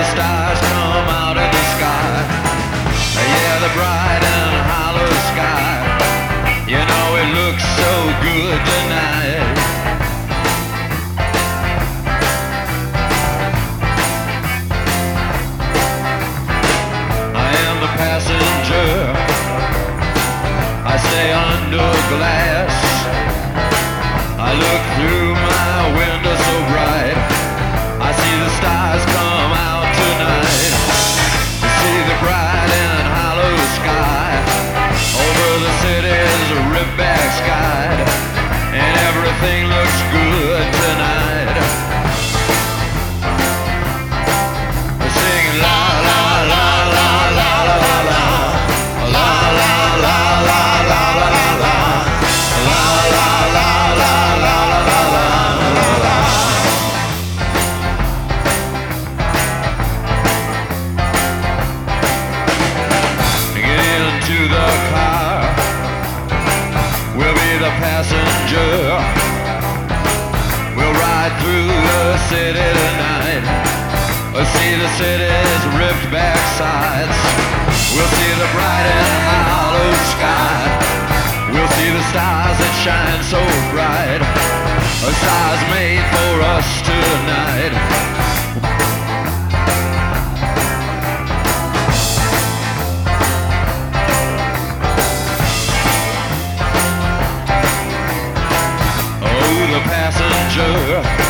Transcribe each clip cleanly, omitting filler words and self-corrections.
stars come out of the sky. Yeah, the bright and hollow sky. You know it looks so good tonight. I am the passenger. I stay under glass. I look through my window so bright. I see the stars come out tonight. I see the bright and hollow sky. Over the city's ripped-back sky. And everything looks good tonight. I sing la la la la la la la la. La la la la la la la la. La la la la la la la la la. Get into the car. We'll be the passenger. We'll ride through the city tonight. We'll see the city's ripped back sides. We'll see the bright and hollow sky. We'll see the stars that shine so bright. A stars made for us tonight. Oh, the passenger,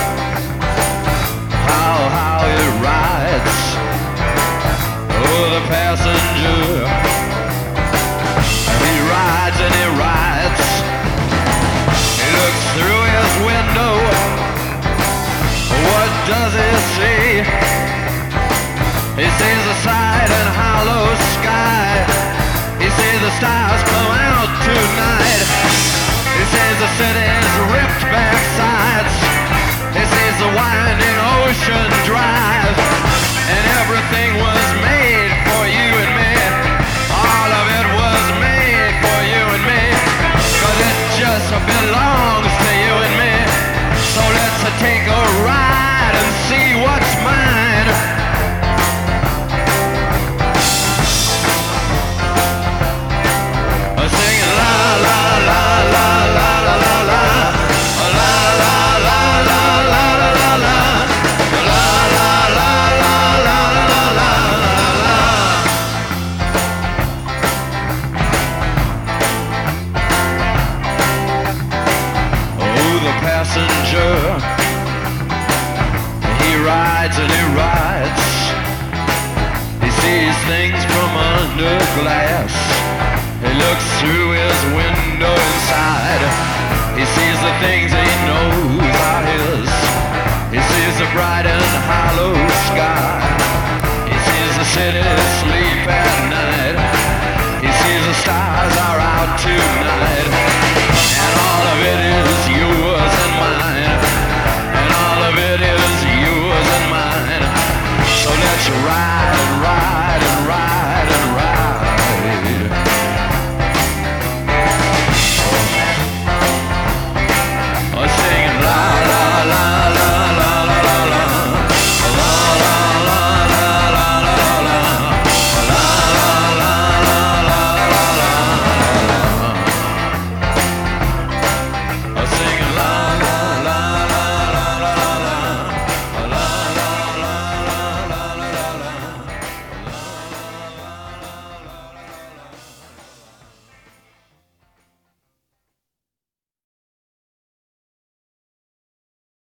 how it rides. Oh, the passenger, he rides and he rides. He looks through his window. What does he see? He sees the bright and hollow sky. He sees the stars come out tonight. He sees the city's ripped back sides. He sees the winding ocean drive. And everything was made for you and me. All of it was made for you and me. 'Cause it just belongs to you and me. So let's take a ride and see what's mine. Singing la la la la la la la la. La la la la la la la la. La la la la la la la la. Oh, the passenger, he rides and he rides. He sees things from under glass. He looks through his window inside. He sees the things he knows